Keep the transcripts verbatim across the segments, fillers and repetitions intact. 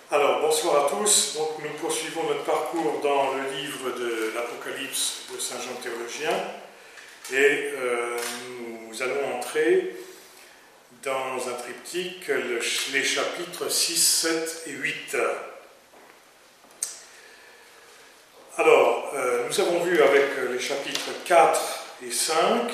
Alors, bonsoir à tous. Donc, nous poursuivons notre parcours dans le livre de l'Apocalypse de Saint Jean Théologien et euh, nous allons entrer dans un triptyque, le, les chapitres six, sept et huit. Alors, euh, nous avons vu avec les chapitres quatre et cinq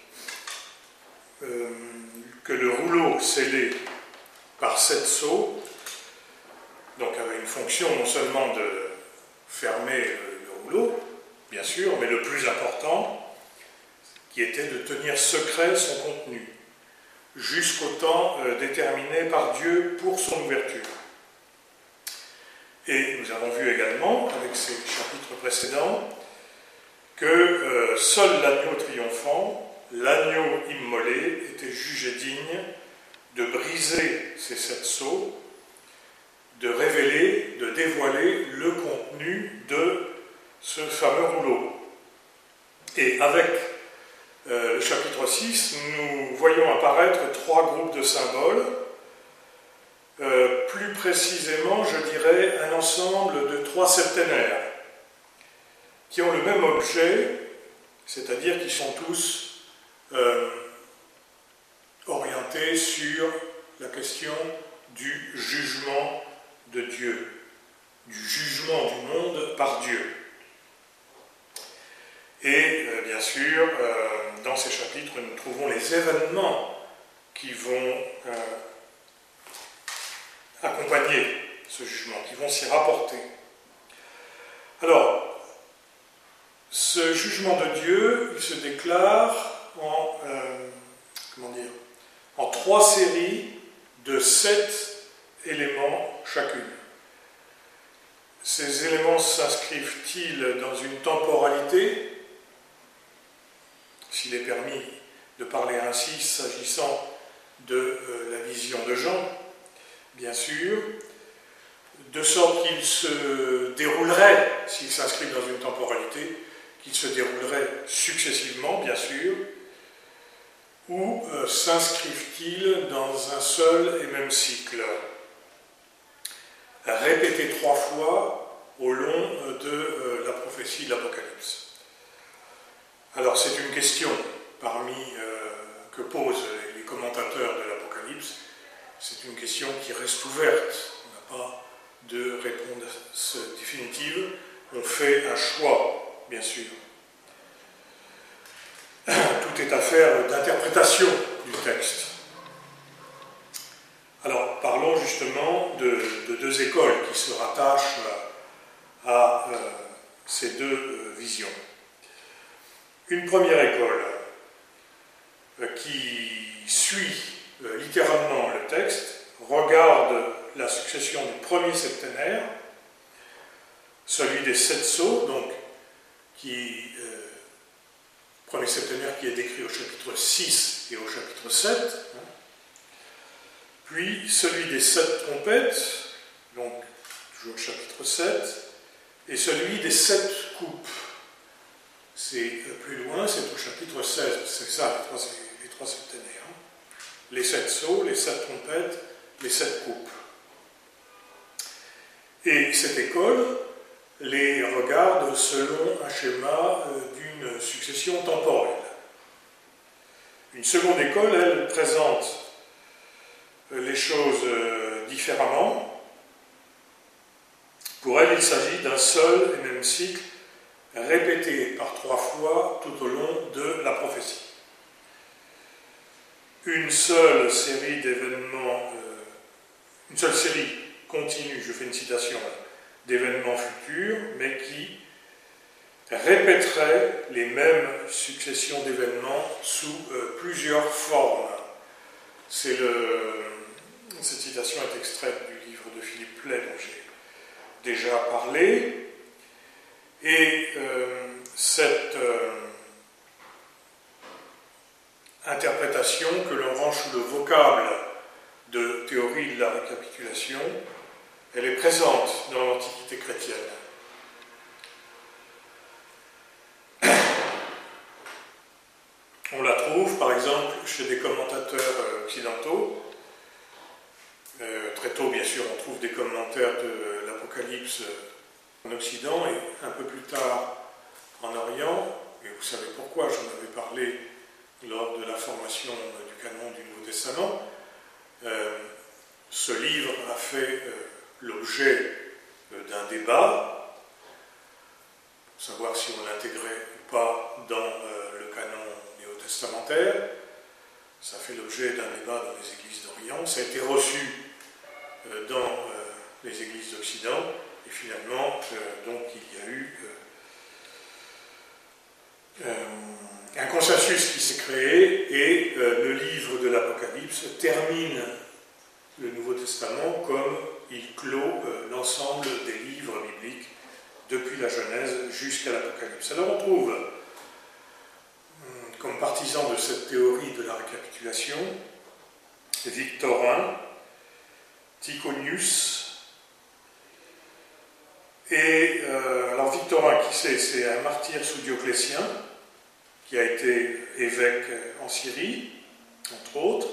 euh, que le rouleau scellé par sept sceaux, donc avait une fonction non seulement de fermer le rouleau, bien sûr, mais le plus important, qui était de tenir secret son contenu, jusqu'au temps euh, déterminé par Dieu pour son ouverture. Et nous avons vu également, avec ces chapitres précédents, que euh, seul l'agneau triomphant, l'agneau immolé, était jugé digne de briser ces sept sceaux, de révéler, de dévoiler le contenu de ce fameux rouleau. Et avec euh, le chapitre six, nous voyons apparaître trois groupes de symboles, euh, plus précisément, je dirais, un ensemble de trois septénaires, qui ont le même objet, c'est-à-dire qui sont tous euh, orientés sur la question du jugement de Dieu, du jugement du monde par Dieu. Et euh, bien sûr, euh, dans ces chapitres, nous trouvons les événements qui vont euh, accompagner ce jugement, qui vont s'y rapporter. Alors, ce jugement de Dieu, il se déclare en, euh, comment dire, en trois séries de sept éléments chacune. Ces éléments s'inscrivent-ils dans une temporalité, s'il est permis de parler ainsi s'agissant de euh, la vision de Jean, bien sûr, de sorte qu'il se déroulerait, s'il s'inscrit dans une temporalité, qu'il se déroulerait successivement, bien sûr, ou euh, s'inscrivent-ils dans un seul et même cycle, répété trois fois au long de euh, la prophétie de l'Apocalypse. Alors c'est une question parmi euh, que posent les commentateurs de l'Apocalypse, c'est une question qui reste ouverte, on n'a pas de réponse définitive, on fait un choix, bien sûr. Tout est affaire d'interprétation du texte. Alors, parlons justement de, de deux écoles qui se rattachent à euh, ces deux euh, visions. Une première école euh, qui suit euh, littéralement le texte, regarde la succession du premier septénaire, celui des sept sceaux, donc qui, euh, premier septénaire qui est décrit au chapitre six et au chapitre sept, hein, puis celui des sept trompettes, donc toujours chapitre sept, et celui des sept coupes. C'est plus loin, c'est au chapitre seize, c'est ça les trois, les trois septénaires. Les sept sceaux, les sept trompettes, les sept coupes. Et cette école les regarde selon un schéma d'une succession temporelle. Une seconde école, elle, présente les choses différemment. Pour elle, il s'agit d'un seul et même cycle répété par trois fois tout au long de la prophétie. Une seule série d'événements, euh, une seule série continue, je fais une citation, d'événements futurs, mais qui répéterait les mêmes successions d'événements sous euh, plusieurs formes. C'est le, cette citation est extraite du livre de Philippe Play, dont j'ai déjà parlé, et euh, cette euh, interprétation que l'on rend sous le vocable de théorie de la récapitulation, elle est présente dans l'Antiquité chrétienne. On la trouve, par exemple, chez des commentateurs occidentaux, Euh, très tôt, bien sûr, on trouve des commentaires de l'Apocalypse en Occident et un peu plus tard en Orient. Et vous savez pourquoi, j'en avais parlé lors de la formation du canon du Nouveau Testament. Euh, ce livre a fait euh, l'objet euh, d'un débat, pour savoir si on l'intégrait ou pas dans euh, le canon néo-testamentaire. Ça fait l'objet d'un débat dans les églises d'Orient. Ça a été reçu euh, dans euh, les églises d'Occident. Et finalement, euh, donc, il y a eu euh, euh, un consensus qui s'est créé et euh, le livre de l'Apocalypse termine le Nouveau Testament comme il clôt euh, l'ensemble des livres bibliques depuis la Genèse jusqu'à l'Apocalypse. Alors on trouve, comme partisan de cette théorie de la récapitulation, Victorin, Tychonius, et euh, alors Victorin, qui c'est? C'est un martyr sous Dioclétien, qui a été évêque en Syrie, entre autres.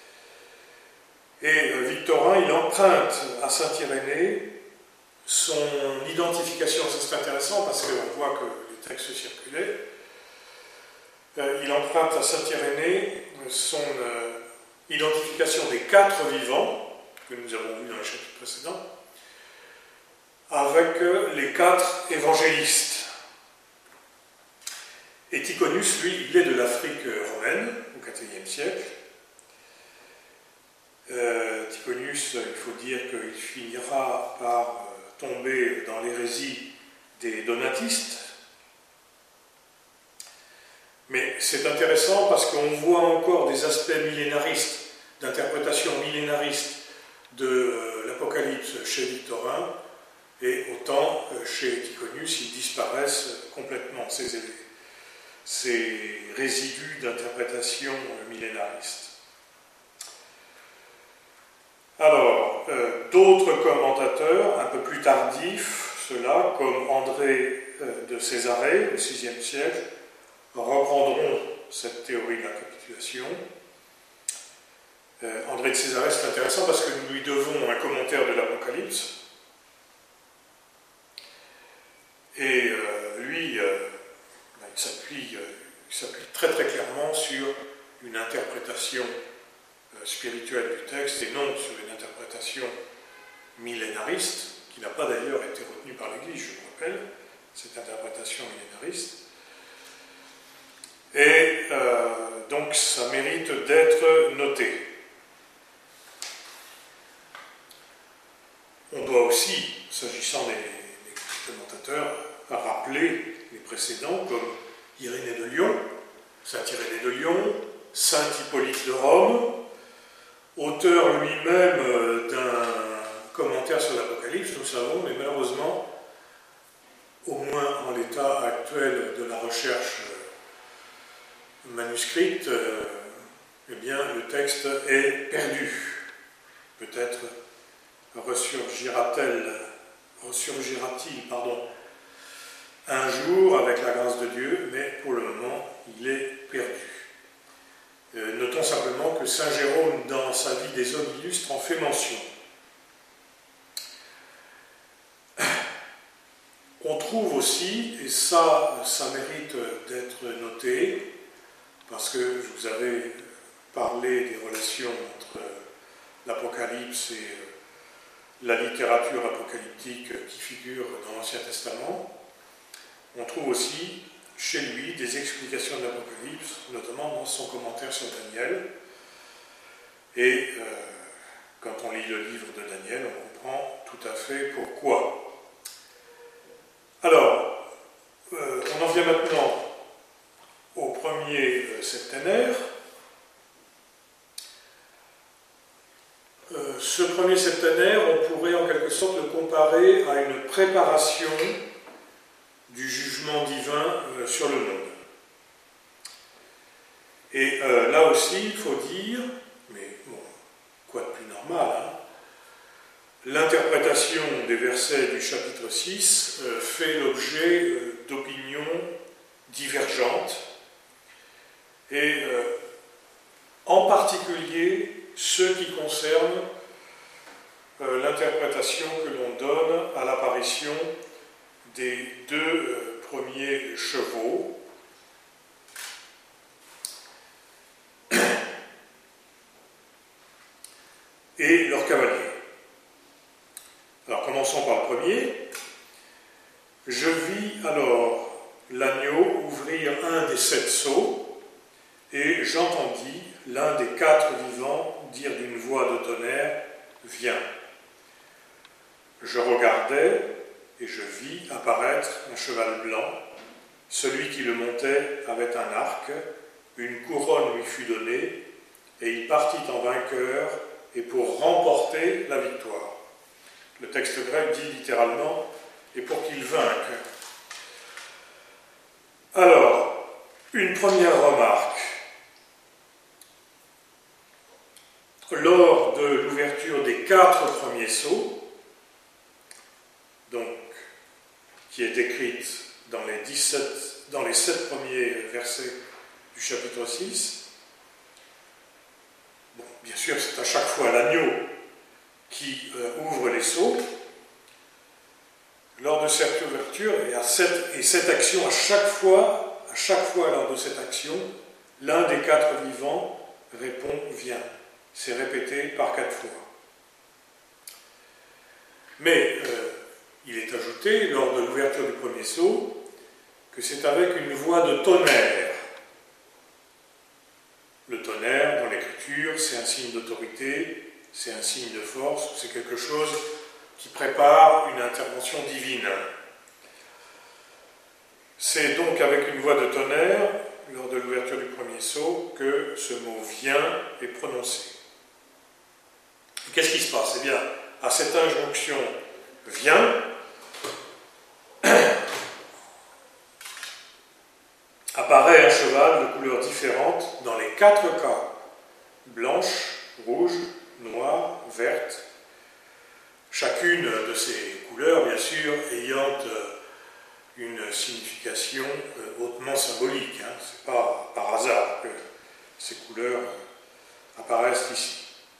Et euh, Victorin, il emprunte à Saint-Irénée son identification. C'est intéressant parce qu'on voit que les textes circulaient. Euh, il emprunte à Saint-Irénée son euh, identification des quatre vivants, que nous avons vu dans les chapitres précédents, avec euh, les quatre évangélistes. Et Tychonius, lui, il est de l'Afrique romaine, au quatrième siècle. Euh, Tychonius, il faut dire qu'il finira par euh, tomber dans l'hérésie des donatistes. Mais c'est intéressant parce qu'on voit encore des aspects millénaristes, d'interprétation millénariste de euh, l'Apocalypse chez Victorin, et autant euh, chez Tychonius, ils disparaissent complètement, ces, ces résidus d'interprétation euh, millénariste. Alors, euh, d'autres commentateurs, un peu plus tardifs, ceux-là, comme André euh, de Césarée, au sixième siècle, reprendront cette théorie de la capitulation. Euh, André de Césarée, c'est intéressant parce que nous lui devons un commentaire de l'Apocalypse. Et euh, lui, euh, il s'appuie, euh, il s'appuie très très clairement sur une interprétation spirituelle du texte et non sur une interprétation millénariste, qui n'a pas d'ailleurs été retenue par l'Église, je vous rappelle, cette interprétation millénariste. Et euh, donc ça mérite d'être noté. On doit aussi, s'agissant des, des commentateurs, rappeler les précédents, comme Irénée de Lyon, saint Irénée de Lyon, saint Hippolyte de Rome, auteur lui-même d'un commentaire sur l'Apocalypse, nous savons, mais malheureusement, au moins en l'état actuel de la recherche manuscrite, euh, eh bien, le texte est perdu. Peut-être ressurgira-t-il, ressurgira-t-il, pardon, un jour avec la grâce de Dieu, mais pour le moment, il est perdu. Euh, notons simplement que saint Jérôme, dans sa vie des hommes illustres, en fait mention. On trouve aussi, et ça, ça mérite d'être noté, parce que je vous avais parlé des relations entre l'Apocalypse et la littérature apocalyptique qui figure dans l'Ancien Testament, on trouve aussi chez lui des explications de l'Apocalypse, notamment dans son commentaire sur Daniel. Et euh, quand on lit le livre de Daniel, on comprend tout à fait pourquoi. Alors, euh, on en vient maintenant au premier euh, septénaire. Euh, ce premier septénaire, on pourrait en quelque sorte le comparer à une préparation du jugement divin euh, sur le monde. Et euh, là aussi, il faut dire, mais bon, quoi de plus normal, hein, l'interprétation des versets du chapitre six euh, fait l'objet euh, d'opinions divergentes, et euh, en particulier ceux qui concernent euh, l'interprétation que l'on donne à l'apparition des deux euh, premiers chevaux. Et leurs cavaliers. Alors commençons par le premier. Je vis alors l'agneau ouvrir un des sept sceaux, et j'entendis l'un des quatre vivants dire d'une voix de tonnerre, « Viens !» Je regardai, et je vis apparaître un cheval blanc. Celui qui le montait avait un arc, une couronne lui fut donnée, et il partit en vainqueur, et pour remporter la victoire. Le texte grec dit littéralement « et pour qu'il vainque ». Alors, une première remarque. Lors de l'ouverture des quatre premiers sceaux, donc, qui est écrite dans les, dix-sept, dans les sept premiers versets du chapitre six, bon, bien sûr, c'est à chaque fois l'agneau qui euh, ouvre les sceaux. Lors de cette ouverture, et, à cette, et cette action, à chaque fois, à chaque fois lors de cette action, l'un des quatre vivants répond « Viens ». C'est répété par quatre fois. Mais euh, il est ajouté, lors de l'ouverture du premier sceau, que c'est avec une voix de tonnerre. Le tonnerre, dans l'écriture, c'est un signe d'autorité, c'est un signe de force, c'est quelque chose qui prépare une intervention divine. C'est donc avec une voix de tonnerre, lors de l'ouverture du premier sceau, que ce mot « vient » est prononcé. Qu'est-ce qui se passe? Eh bien, à cette injonction « vient », apparaît un cheval de couleurs différentes dans les quatre cas, blanche, rouge, noire, verte, chacune de ces couleurs, bien sûr, ayant une signification hautement symbolique. Hein. Ce n'est pas par hasard que ces couleurs apparaissent ici.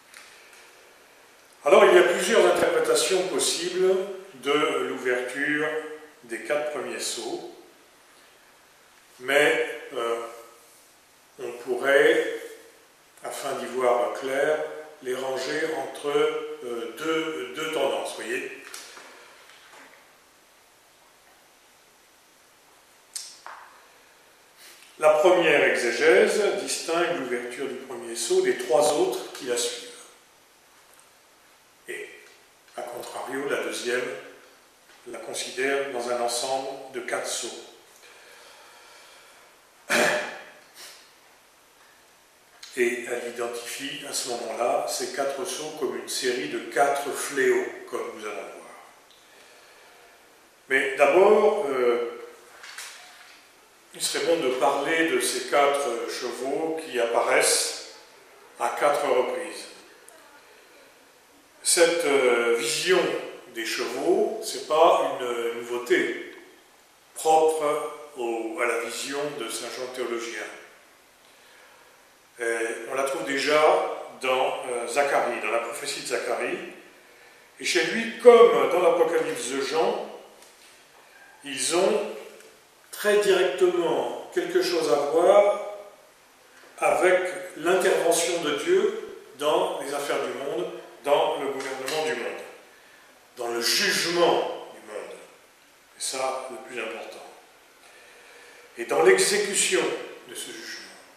Alors, il y a plusieurs interprétations possibles de l'ouverture des quatre premiers sceaux, mais euh, on pourrait, afin d'y voir clair, les ranger entre euh, deux, deux tendances, vous voyez. La première exégèse distingue l'ouverture du premier sceau des trois autres qui la suivent. Et, à contrario, la deuxième la considère dans un ensemble de quatre sceaux. Et elle identifie à ce moment-là ces quatre sceaux comme une série de quatre fléaux, comme nous allons voir. Mais d'abord, euh, il serait bon de parler de ces quatre chevaux qui apparaissent à quatre reprises. Cette euh, vision des chevaux, ce n'est pas une nouveauté propre au, à la vision de Saint Jean Théologien. Et on la trouve déjà dans euh, Zacharie, dans la prophétie de Zacharie. Et chez lui, comme dans l'Apocalypse de Jean, ils ont très directement quelque chose à voir avec l'intervention de Dieu dans les affaires du monde, dans le gouvernement du monde, dans le jugement du monde. C'est ça le plus important. Et dans l'exécution de ce jugement.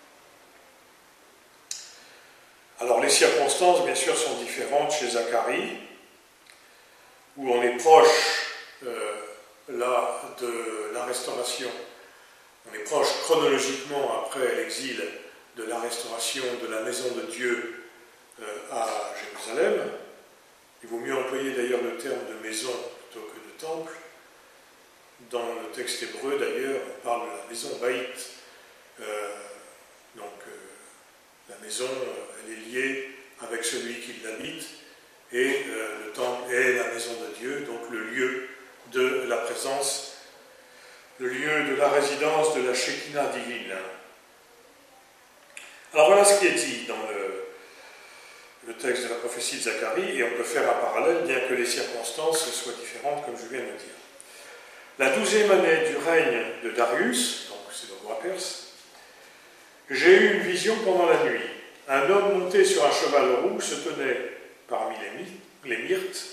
Alors les circonstances, bien sûr, sont différentes chez Zacharie, où on est proche euh, là, de la restauration. On est proche chronologiquement après l'exil de la restauration de la maison de Dieu euh, à Jérusalem. Il vaut mieux employer d'ailleurs le terme de maison plutôt que de temple. Dans le texte hébreu d'ailleurs, on parle de la maison Baït. Euh, donc euh, la maison, elle est liée avec celui qui l'habite, et euh, le temple est la maison de Dieu, donc le lieu de la présence, le lieu de la résidence de la Shekinah divine. Alors voilà ce qui est dit dans le, le texte de la prophétie de Zacharie, et on peut faire un parallèle, bien que les circonstances soient différentes, comme je viens de le dire. La douzième année du règne de Darius, donc c'est le roi perse, j'ai eu une vision pendant la nuit. Un homme monté sur un cheval roux se tenait parmi les, les myrtes,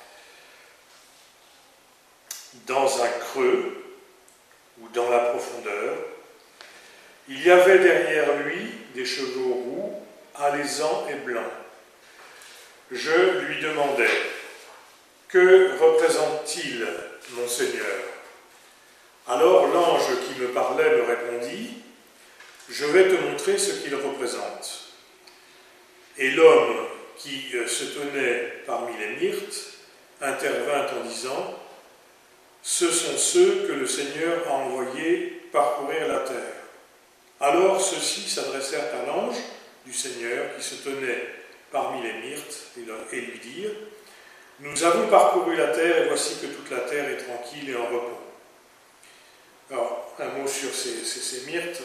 dans un creux ou dans la profondeur. Il y avait derrière lui des chevaux roux, alezans et blancs. Je lui demandais, que représente-t-il, mon Seigneur? Alors l'ange qui me parlait me répondit, je vais te montrer ce qu'il représente. Et l'homme qui se tenait parmi les myrtes intervint en disant, ce sont ceux que le Seigneur a envoyés parcourir la terre. Alors ceux-ci s'adressèrent à l'ange du Seigneur qui se tenait parmi les myrtes et lui dirent, nous avons parcouru la terre et voici que toute la terre est tranquille et en repos. Alors, un mot sur ces, ces, ces myrtes.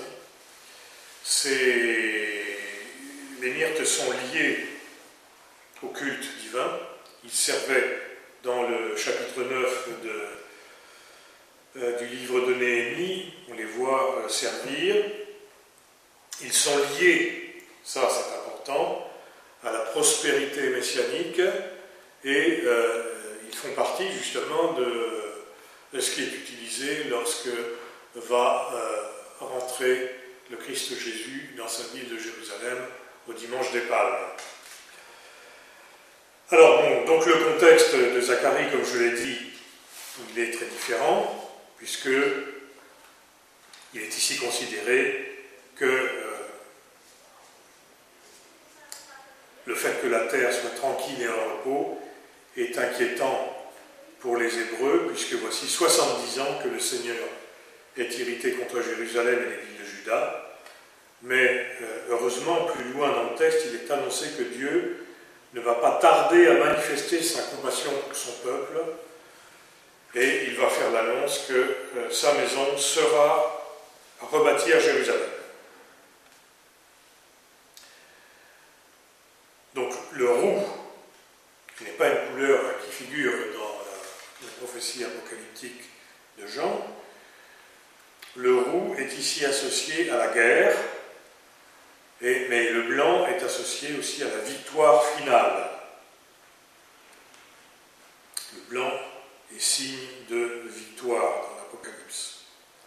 Ces... Les myrtes sont liées au culte divin. Ils servaient dans le chapitre neuf de, euh, du livre de Néhémie, on les voit euh, servir. Ils sont liés, ça c'est important, à la prospérité messianique et euh, ils font partie justement de, de ce qui est utilisé lorsque va euh, rentrer le Christ Jésus dans sa ville de Jérusalem au dimanche des Palmes. Alors, bon, donc le contexte de Zacharie, comme je l'ai dit, il est très différent, puisque il est ici considéré que euh, le fait que la terre soit tranquille et en repos est inquiétant pour les Hébreux, puisque voici soixante-dix ans que le Seigneur est irrité contre Jérusalem et les villes de Juda. Mais euh, heureusement, plus loin dans le texte, il est annoncé que Dieu ne va pas tarder à manifester sa compassion pour son peuple, et il va faire l'annonce que euh, sa maison sera rebâtie à Jérusalem. Donc le roux, qui n'est pas une couleur qui figure dans la, la prophétie apocalyptique de Jean, le roux est ici associé à la guerre, et, mais le blanc est associé aussi à la victoire finale. Le blanc est signe de victoire dans l'Apocalypse.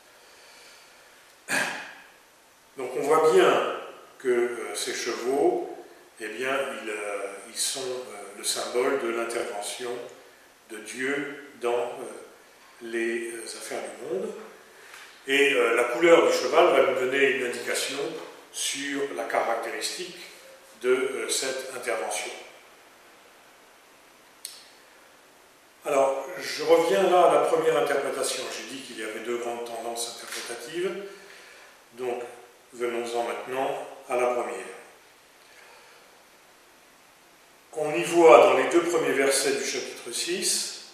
Donc on voit bien que euh, ces chevaux, eh bien, ils, euh, ils sont euh, le symbole de l'intervention de Dieu dans euh, les euh, affaires du monde. Et euh, la couleur du cheval va nous donner une indication sur la caractéristique de euh, cette intervention. Alors, je reviens là à la première interprétation. J'ai dit qu'il y avait deux grandes tendances interprétatives. Donc, venons-en maintenant à la première. On y voit dans les deux premiers versets du chapitre six,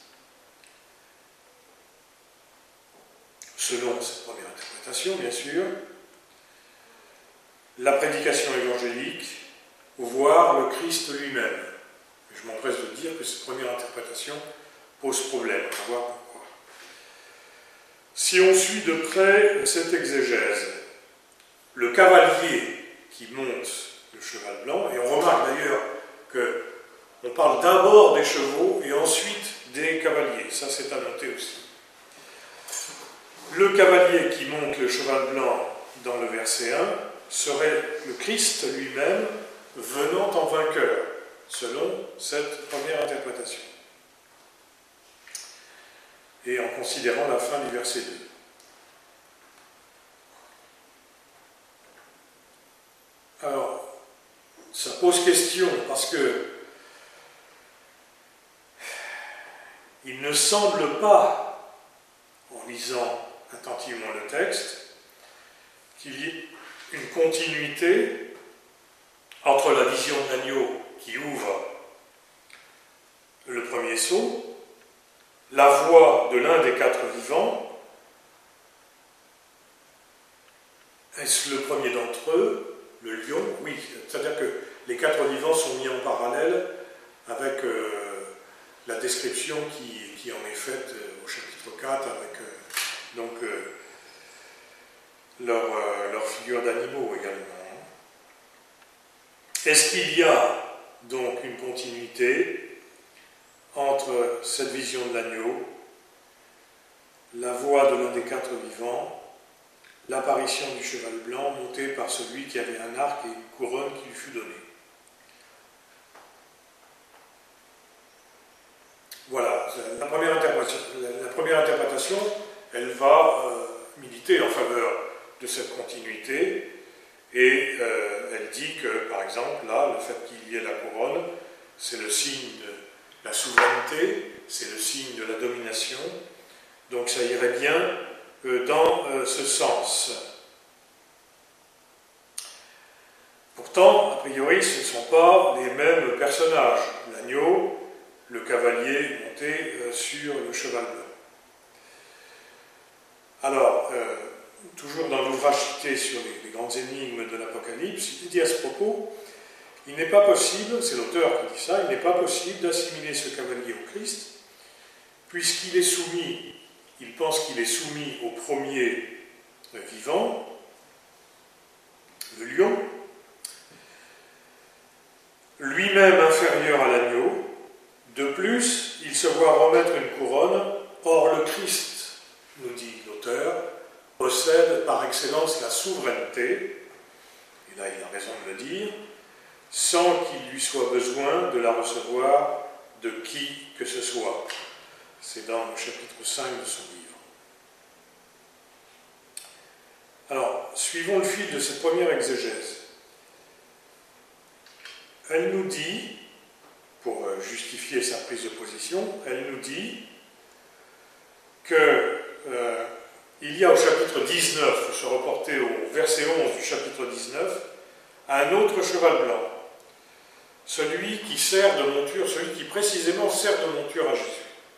selon cette première interprétation, bien sûr, la prédication évangélique, voire le Christ lui-même. Je m'empresse de dire que cette première interprétation pose problème. On va voir pourquoi. Si on suit de près cette exégèse, le cavalier qui monte le cheval blanc, et on remarque d'ailleurs qu'on parle d'abord des chevaux et ensuite des cavaliers, ça c'est à noter aussi. Le cavalier qui monte le cheval blanc dans le verset un serait le Christ lui-même venant en vainqueur, selon cette première interprétation. Et en considérant la fin du verset deux. Alors, ça pose question parce que il ne semble pas, en lisant attentivement le texte, qu'il y ait une continuité entre la vision de l'agneau qui ouvre le premier sceau, la voix de l'un des quatre vivants. Est-ce le premier d'entre eux, le lion? Oui, c'est-à-dire que les quatre vivants sont mis en parallèle avec euh, la description qui, qui en est faite euh, au chapitre quatre, avec euh, donc euh, leur, euh, leur figure d'animaux également. Est-ce qu'il y a donc une continuité entre cette vision de l'agneau, la voix de l'un des quatre vivants, l'apparition du cheval blanc monté par celui qui avait un arc et une couronne qui lui fut donnée? Voilà, la première interprétation, la première interprétation elle va euh, militer en faveur de cette continuité, et euh, elle dit que, par exemple, là, le fait qu'il y ait la couronne, c'est le signe de la souveraineté, c'est le signe de la domination, donc ça irait bien euh, dans euh, ce sens. Pourtant, a priori, ce ne sont pas les mêmes personnages. L'agneau, le cavalier monté euh, sur le cheval blanc. Alors, euh, toujours dans l'ouvrage cité sur les, les grandes énigmes de l'Apocalypse, il dit à ce propos, il n'est pas possible, c'est l'auteur qui dit ça, il n'est pas possible d'assimiler ce cavalier au Christ, puisqu'il est soumis, il pense qu'il est soumis au premier euh, vivant, le lion, lui-même inférieur à l'agneau. De plus, il se voit remettre une couronne. Or, le Christ, nous dit l'auteur, possède par excellence la souveraineté, et là il a raison de le dire, sans qu'il lui soit besoin de la recevoir de qui que ce soit. C'est dans le chapitre cinq de son livre. Alors, suivons le fil de cette première exégèse. Elle nous dit, pour justifier sa prise de position, elle nous dit que euh, il y a au chapitre dix-neuf, il faut se reporter au verset onze du chapitre dix-neuf, un autre cheval blanc, celui qui sert de monture, celui qui précisément sert de monture à Jésus.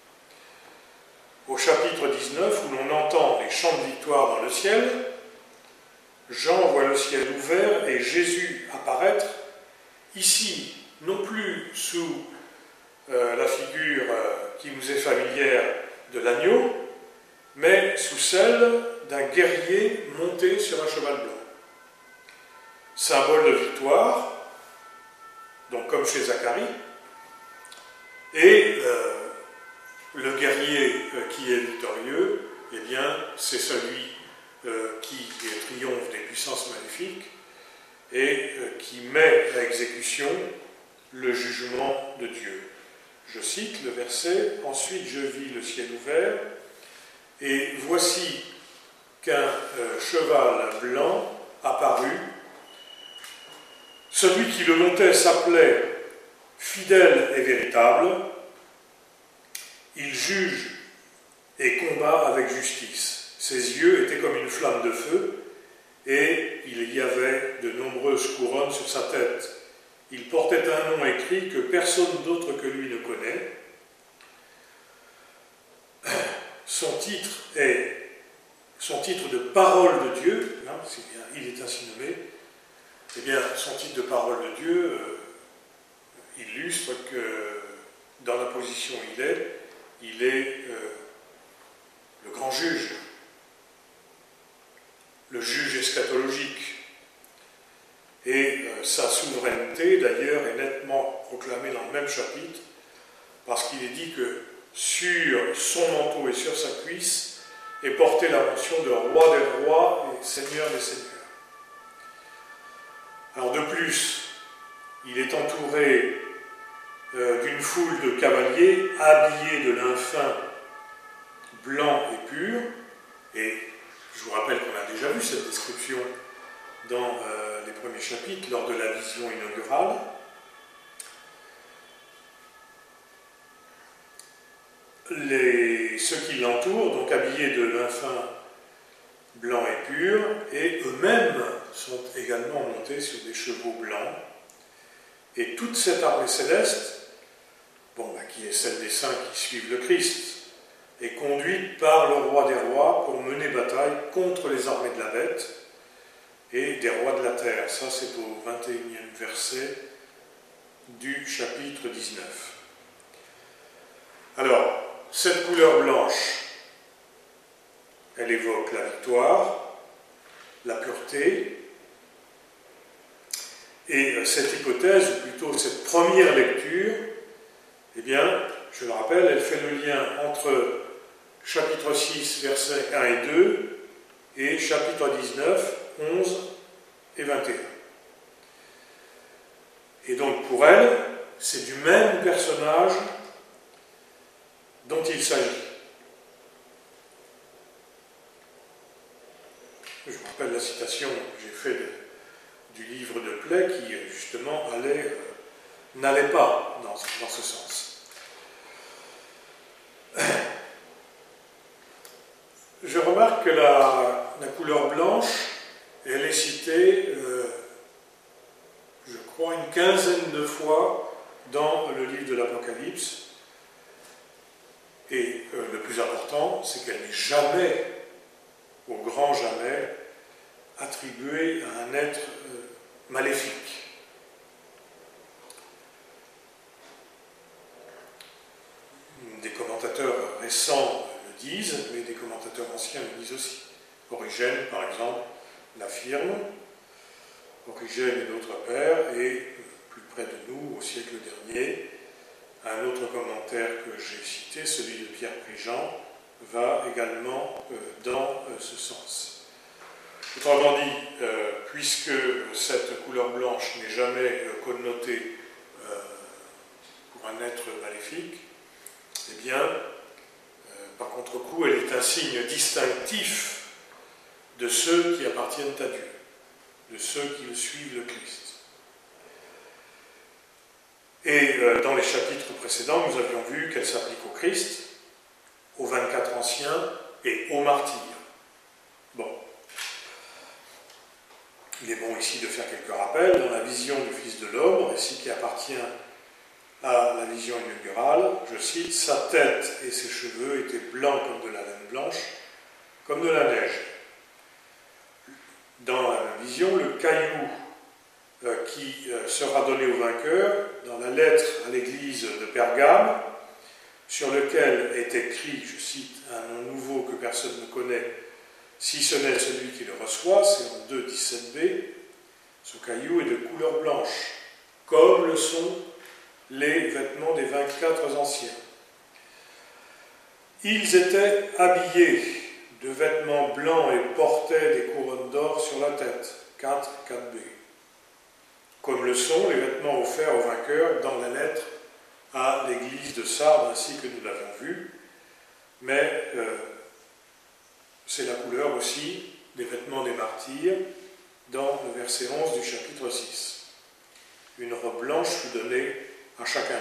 Au chapitre dix-neuf, où l'on entend les chants de victoire dans le ciel, Jean voit le ciel ouvert et Jésus apparaître, ici, non plus sous euh, la figure euh, qui nous est familière de l'agneau, mais sous celle d'un guerrier monté sur un cheval blanc. Symbole de victoire, donc comme chez Zacharie, et euh, le guerrier euh, qui est victorieux, eh bien, c'est celui euh, qui, qui triomphe des puissances maléfiques et euh, qui met à exécution le jugement de Dieu. Je cite le verset, « Ensuite je vis le ciel ouvert, et voici qu'un euh, cheval blanc apparut. Celui qui le montait s'appelait fidèle et véritable. Il juge et combat avec justice. Ses yeux étaient comme une flamme de feu, et il y avait de nombreuses couronnes sur sa tête. Il portait un nom écrit que personne d'autre que lui ne connaît. Son titre est son titre de parole de Dieu, hein, c'est bien, il est ainsi nommé. Eh bien, son titre de parole de Dieu euh, illustre que dans la position où il est, il est euh, le grand juge, le juge eschatologique. Et euh, sa souveraineté, d'ailleurs, est nettement proclamée dans le même chapitre, parce qu'il est dit que sur son manteau et sur sa cuisse est portée la mention de roi des rois et seigneur des seigneurs. Alors de plus, il est entouré euh, d'une foule de cavaliers habillés de lin fin, blanc et pur, et je vous rappelle qu'on a déjà vu cette description dans euh, les premiers chapitres, lors de la vision inaugurale. Les, ceux qui l'entourent, donc habillés de lin fin, blanc et pur, et eux-mêmes sont également montés sur des chevaux blancs. Et toute cette armée céleste, bon, bah, qui est celle des saints qui suivent le Christ, est conduite par le roi des rois pour mener bataille contre les armées de la bête et des rois de la terre. Ça, c'est au vingt et unième verset du chapitre dix-neuf. Alors, cette couleur blanche, elle évoque la victoire, la pureté, et cette hypothèse, ou plutôt cette première lecture, eh bien, je le rappelle, elle fait le lien entre chapitre six, versets un et deux, et chapitre dix-neuf, onze et vingt et un. Et donc, pour elle, c'est du même personnage dont il s'agit. Je me rappelle la citation que j'ai faite du livre de Play qui, justement, allait, euh, n'allait pas dans, dans ce sens. Je remarque que la, la couleur blanche, elle est citée, euh, je crois, une quinzaine de fois dans le livre de l'Apocalypse. Et euh, le plus important, c'est qu'elle n'est jamais, au grand jamais, attribuée à un être euh, maléfique. Des commentateurs récents le disent, mais des commentateurs anciens le disent aussi. Origène, par exemple, l'affirme. Origène est notre père, et plus près de nous, au siècle dernier, un autre commentaire que j'ai cité, celui de Pierre Prigent, va également euh, dans euh, ce sens. Autrement dit, euh, puisque cette couleur blanche n'est jamais euh, connotée euh, pour un être maléfique, eh bien, euh, par contre-coup, elle est un signe distinctif de ceux qui appartiennent à Dieu, de ceux qui suivent le Christ. Et euh, dans les chapitres précédents, nous avions vu qu'elle s'applique au Christ, aux vingt-quatre anciens et aux martyrs. Bon. Il est bon ici de faire quelques rappels. Dans la vision du Fils de l'homme, récit qui appartient à la vision inaugurale, je cite, « Sa tête et ses cheveux étaient blancs comme de la laine blanche, comme de la neige. » Dans la même vision, le caillou euh, qui euh, sera donné au vainqueur, dans la lettre à l'église de Pergame, sur lequel est écrit, je cite, un nom nouveau que personne ne connaît, si ce n'est celui qui le reçoit, c'est en deux dix-sept b, ce caillou est de couleur blanche, comme le sont les vêtements des vingt-quatre anciens. Ils étaient habillés de vêtements blancs et portaient des couronnes d'or sur la tête, quatre quatre b, comme le sont les vêtements offerts aux vainqueurs dans la lettre à l'église de Sardes, ainsi que nous l'avons vu, mais euh, c'est la couleur aussi des vêtements des martyrs dans le verset onze du chapitre six. Une robe blanche fut donnée à chacun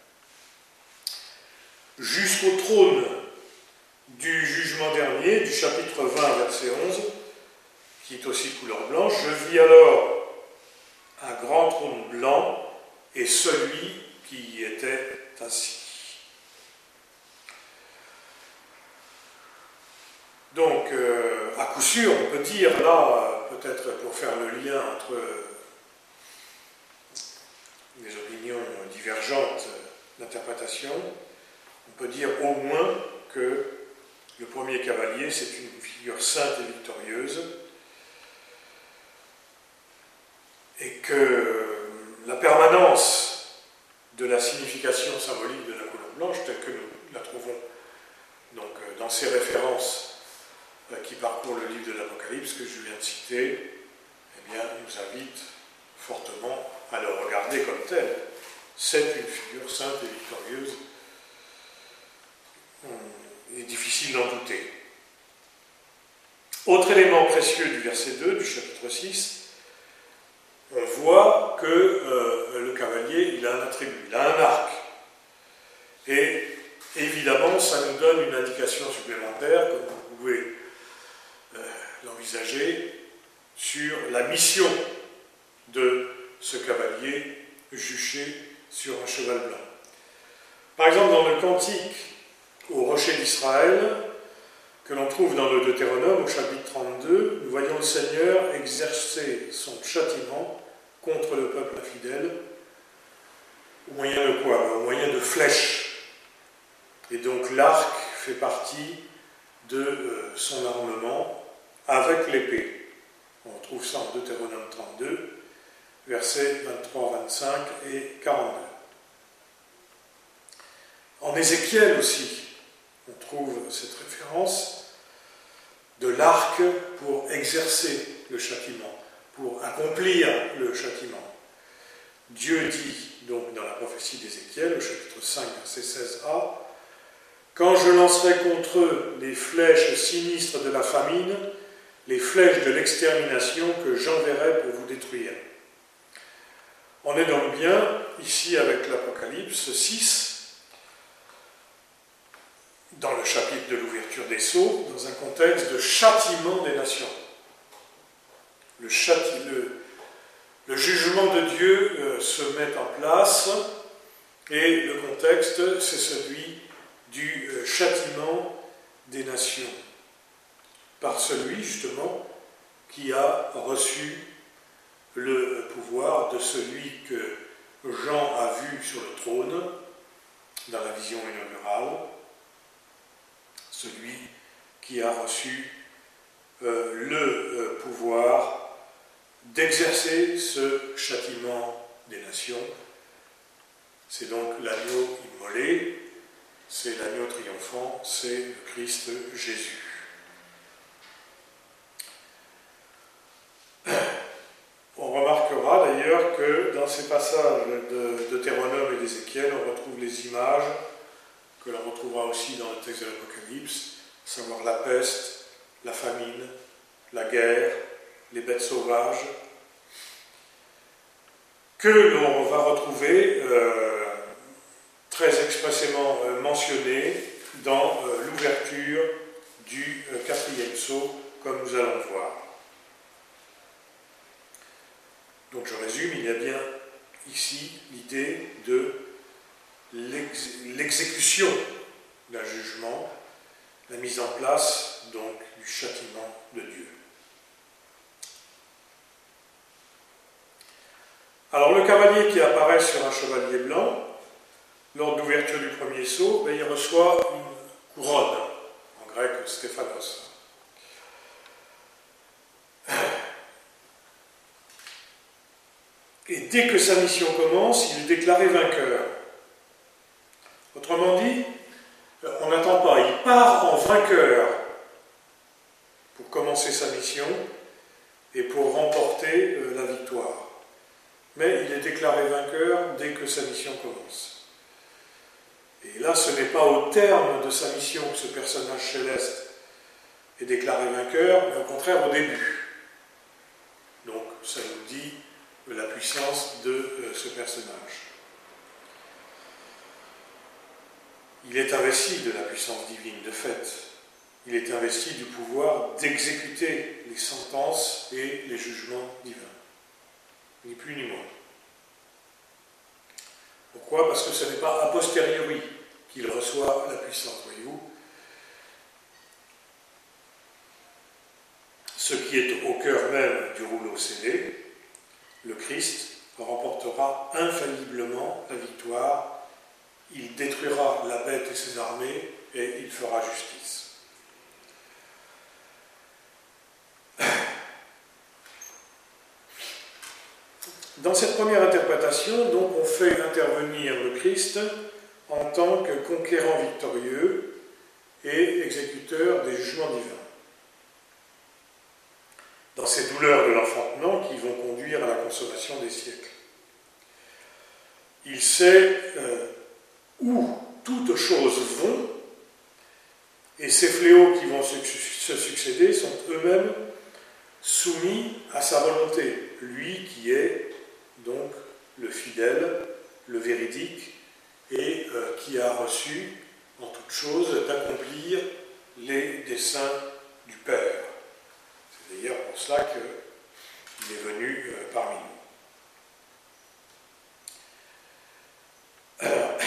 d'eux. Jusqu'au trône du jugement dernier, du chapitre vingt, verset onze, qui est aussi de couleur blanche, je vis alors un grand trône blanc et celui qui y était assis. Donc, euh, à coup sûr, on peut dire, là, peut-être pour faire le lien entre les opinions divergentes d'interprétation, on peut dire au moins que le premier cavalier, c'est une figure sainte et victorieuse, et que la permanence de la signification symbolique de la couleur blanche, telle que nous la trouvons donc, dans ces références qui parcourent le livre de l'Apocalypse que je viens de citer, eh bien, nous invite fortement à le regarder comme tel. C'est une figure sainte et victorieuse. Il est difficile d'en douter. Autre élément précieux du verset deux du chapitre six, on voit que euh, le cavalier, il a un attribut, il a un arc. Et évidemment, ça nous donne une indication supplémentaire, comme vous pouvez euh, l'envisager, sur la mission de ce cavalier juché sur un cheval blanc. Par exemple, dans le cantique au rocher d'Israël, que l'on trouve dans le Deutéronome au chapitre trente-deux, nous voyons le Seigneur exercer son châtiment contre le peuple infidèle Au moyen de quoi? Au moyen de flèches. Et donc l'arc fait partie de euh, son armement avec l'épée. On retrouve ça en Deutéronome trente-deux, versets vingt-trois, vingt-cinq et quarante-deux. En Ézéchiel aussi, on trouve cette référence de l'arc pour exercer le châtiment, pour accomplir le châtiment. Dieu dit donc dans la prophétie d'Ézéchiel, au chapitre cinq, verset seize a, « Quand je lancerai contre eux les flèches sinistres de la famine, les flèches de l'extermination que j'enverrai pour vous détruire. » On est donc bien ici avec l'Apocalypse six, dans le chapitre de l'ouverture des sceaux, dans un contexte de châtiment des nations. Le, châti, le, le jugement de Dieu euh, se met en place, et le contexte, c'est celui du euh, châtiment des nations, par celui, justement, qui a reçu le pouvoir de celui que Jean a vu sur le trône, dans la vision inaugurale, celui qui a reçu euh, le euh, pouvoir d'exercer ce châtiment des nations. C'est donc l'agneau immolé, c'est l'agneau triomphant, c'est le Christ Jésus. On remarquera d'ailleurs que dans ces passages de Deutéronome et d'Ézéchiel, on retrouve les images que l'on retrouvera aussi dans le texte de l'Apocalypse, à savoir la peste, la famine, la guerre, les bêtes sauvages, que l'on va retrouver euh, très expressément euh, mentionnées dans euh, l'ouverture du euh, quatrième sceau, comme nous allons le voir. Donc je résume, il y a bien ici l'idée de l'ex- l'exécution d'un jugement, la mise en place donc du châtiment de Dieu. Alors le cavalier qui apparaît sur un chevalier blanc, lors de l'ouverture du premier sceau, ben, il reçoit une couronne, en grec stéphanos. Et dès que sa mission commence, il est déclaré vainqueur. Autrement dit, on n'attend pas, il part en vainqueur pour commencer sa mission et pour remporter euh, la victoire. Mais il est déclaré vainqueur dès que sa mission commence. Et là, ce n'est pas au terme de sa mission que ce personnage céleste est déclaré vainqueur, mais au contraire au début. Donc, ça nous dit la puissance de euh, ce personnage. Il est investi de la puissance divine, de fait. Il est investi du pouvoir d'exécuter les sentences et les jugements divins. Ni plus ni moins. Pourquoi? Parce que ce n'est pas a posteriori qu'il reçoit la puissance, voyez-vous. Ce qui est au cœur même du rouleau scellé, le Christ remportera infailliblement la victoire. Il détruira la bête et ses armées et il fera justice. Dans cette première interprétation, donc, on fait intervenir le Christ en tant que conquérant victorieux et exécuteur des jugements divins. Dans ces douleurs de l'enfantement qui vont conduire à la consommation des siècles. Il sait euh, où toutes choses vont, et ces fléaux qui vont se succéder sont eux-mêmes soumis à sa volonté, lui qui est donc le fidèle, le véridique, et euh, qui a reçu en toute chose d'accomplir les desseins du Père. C'est d'ailleurs pour cela qu'il est venu euh, parmi nous. Alors,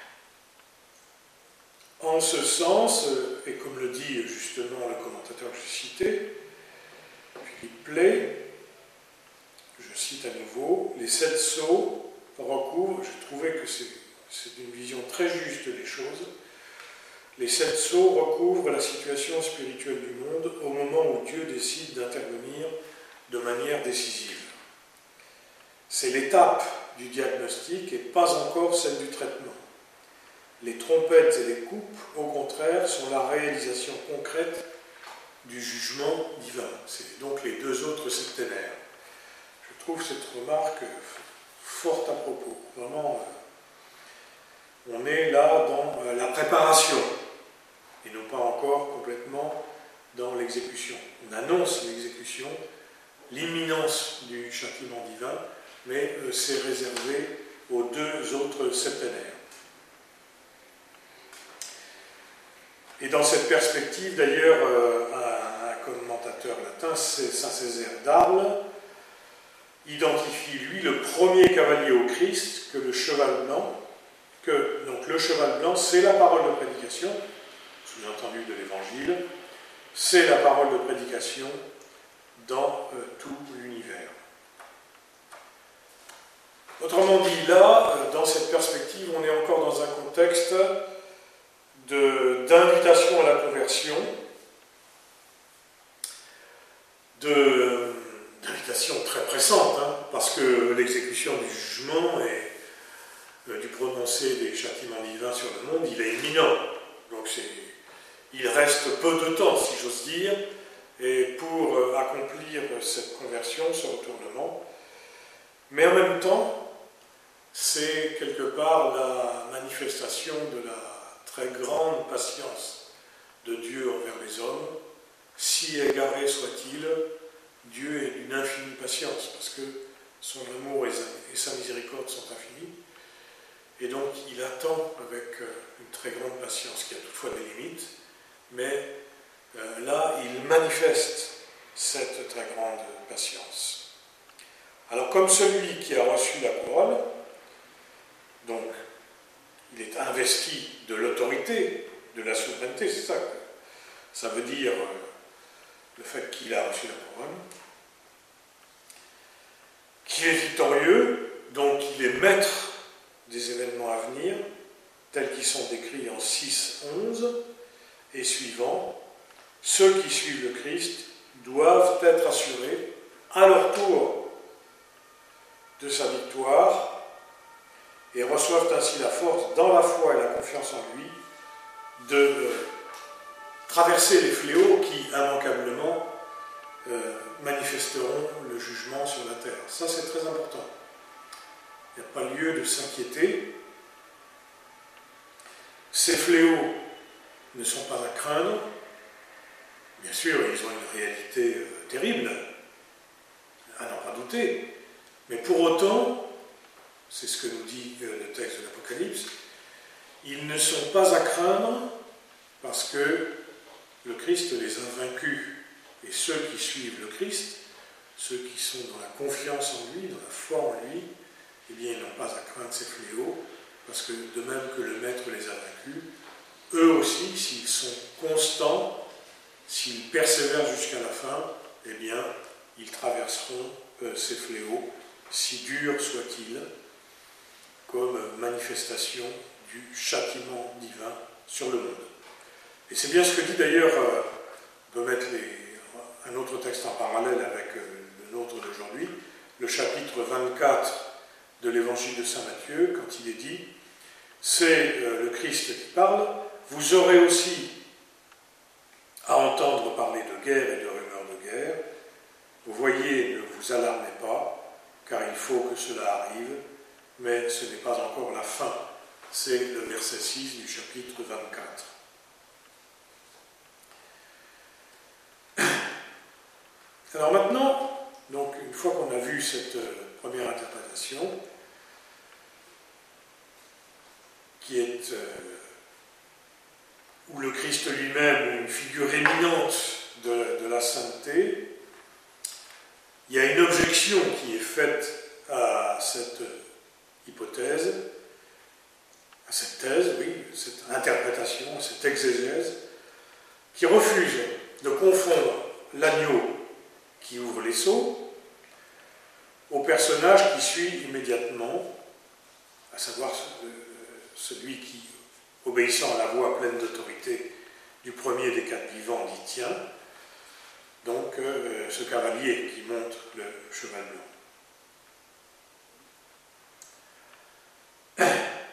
en ce sens, et comme le dit justement le commentateur que j'ai cité, Philippe Play, je cite à nouveau, les sept sceaux recouvrent, j'ai trouvé que c'est une vision très juste des choses, les sept sceaux recouvrent la situation spirituelle du monde au moment où Dieu décide d'intervenir de manière décisive. C'est l'étape du diagnostic et pas encore celle du traitement. Les trompettes et les coupes, au contraire, sont la réalisation concrète du jugement divin. C'est donc les deux autres septénaires. Je trouve cette remarque forte à propos. Vraiment, on est là dans la préparation et non pas encore complètement dans l'exécution. On annonce l'exécution, l'imminence du châtiment divin, mais c'est réservé aux deux autres septénaires. Et dans cette perspective, d'ailleurs, un, un commentateur latin, Saint Césaire d'Arles, identifie, lui, le premier cavalier au Christ que le cheval blanc, que donc le cheval blanc, c'est la parole de prédication, sous-entendu de l'Évangile, c'est la parole de prédication dans euh, tout l'univers. Autrement dit, là, dans cette perspective, on est encore dans un contexte d'invitation à la conversion, d'invitation très pressante, hein, parce que l'exécution du jugement et euh, du prononcé des châtiments divins sur le monde, il est imminent. Donc il reste peu de temps, si j'ose dire, et pour euh, accomplir cette conversion, ce retournement. Mais en même temps, c'est quelque part la manifestation de la très grande patience de Dieu envers les hommes. Si égaré soit-il, Dieu est d'une infinie patience, parce que son amour et sa miséricorde sont infinis. Et donc il attend avec une très grande patience, qui a toutefois des limites, mais euh, là il manifeste cette très grande patience. Alors comme celui qui a reçu la couronne, donc il est investi de l'autorité, de la souveraineté, c'est ça que ça veut dire euh, le fait qu'il a reçu la couronne, qui est victorieux, donc il est maître des événements à venir, tels qu'ils sont décrits en six onze et suivants. Ceux qui suivent le Christ doivent être assurés à leur tour de sa victoire et reçoivent ainsi la force, dans la foi et la confiance en lui, de euh, traverser les fléaux qui, immanquablement, euh, manifesteront le jugement sur la terre. Ça, c'est très important. Il n'y a pas lieu de s'inquiéter. Ces fléaux ne sont pas à craindre. Bien sûr, ils ont une réalité euh, terrible, à n'en pas douter. Mais pour autant, c'est ce que nous dit euh, le texte de l'Apocalypse, ils ne sont pas à craindre parce que le Christ les a vaincus. Et ceux qui suivent le Christ, ceux qui sont dans la confiance en lui, dans la foi en lui, eh bien, ils n'ont pas à craindre ces fléaux, parce que de même que le Maître les a vaincus, eux aussi, s'ils sont constants, s'ils persévèrent jusqu'à la fin, eh bien, ils traverseront euh, ces fléaux, si durs soient-ils, comme manifestation du châtiment divin sur le monde. Et c'est bien ce que dit d'ailleurs, euh, on peut mettre les, un autre texte en parallèle avec euh, le nôtre d'aujourd'hui, le chapitre vingt-quatre de l'évangile de saint Matthieu, quand il est dit, c'est euh, le Christ qui parle, vous aurez aussi à entendre parler de guerre et de rumeurs de guerre, vous voyez, ne vous alarmez pas, car il faut que cela arrive, mais ce n'est pas encore la fin. C'est le verset six du chapitre vingt-quatre. Alors maintenant, donc une fois qu'on a vu cette première interprétation, qui est euh, où le Christ lui-même, une figure éminente de, de la sainteté, il y a une objection qui est faite à cette hypothèse, à cette thèse, oui, cette interprétation, à cette exégèse, qui refuse de confondre l'agneau qui ouvre les sceaux au personnage qui suit immédiatement à savoir celui qui, obéissant à la voix pleine d'autorité du premier des quatre vivants, dit tiens, donc euh, ce cavalier qui monte le cheval blanc.